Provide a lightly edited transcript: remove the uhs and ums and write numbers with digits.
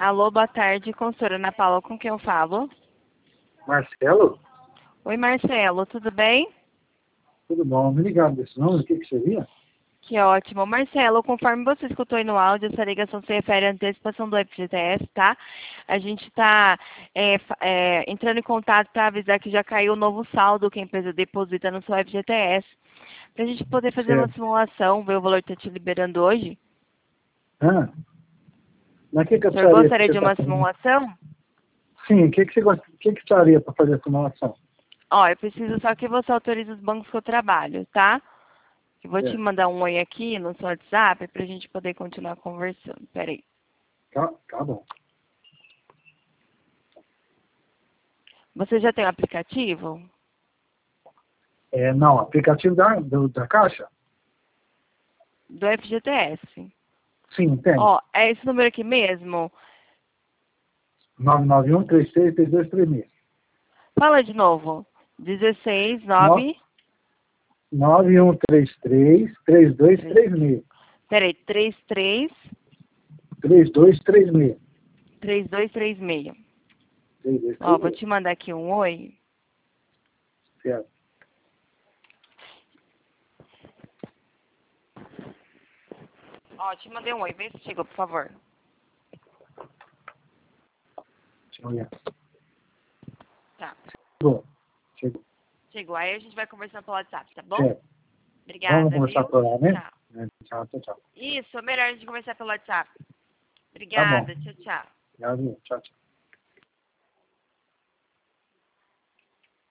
Alô, boa tarde, consultora Ana Paula, com quem eu falo? Marcelo? Oi, Marcelo, tudo bem? Tudo bom? Me ligaram desse número, o que que seria? Que ótimo. Marcelo, conforme você escutou aí no áudio, essa ligação se refere à antecipação do FGTS, tá? A gente está entrando em contato para avisar que já caiu o novo saldo que a empresa deposita no seu FGTS. Para a gente poder fazer uma Certo. simulação, ver o valor que está te liberando hoje. Ah, mas o que que O eu senhor precisaria gostaria para de tentar uma fazer? simulação? Sim, o que que você gosta, o que que precisaria para fazer a simulação? Ó, eu preciso só que você autorize os bancos que eu trabalho, tá? Eu vou te Certo. mandar um oi aqui no seu WhatsApp para a gente poder continuar conversando. Peraí. Tá bom. Você já tem o aplicativo? Não, aplicativo da Caixa? Do FGTS. Sim, tem. Ó, é esse número aqui mesmo? 991-33-3236. Fala de novo. 9 169. 9133-3236. Peraí, 33 3236. 3236. Ó, vou 3236. te mandar aqui um oi. Certo. Ó, te mandei um oi. Vê se chegou, por favor. Deixa eu olhar. Tá. Chegou. Chegou. Chegou. Aí a gente vai conversando pelo WhatsApp, tá bom? Certo. Vamos Obrigada, conversar viu? por lá, né? Tchau. Tchau, tchau, tchau. Isso, é melhor a gente conversar pelo WhatsApp. Tá bom. Obrigada. Tchau, tchau. Tchau, tchau.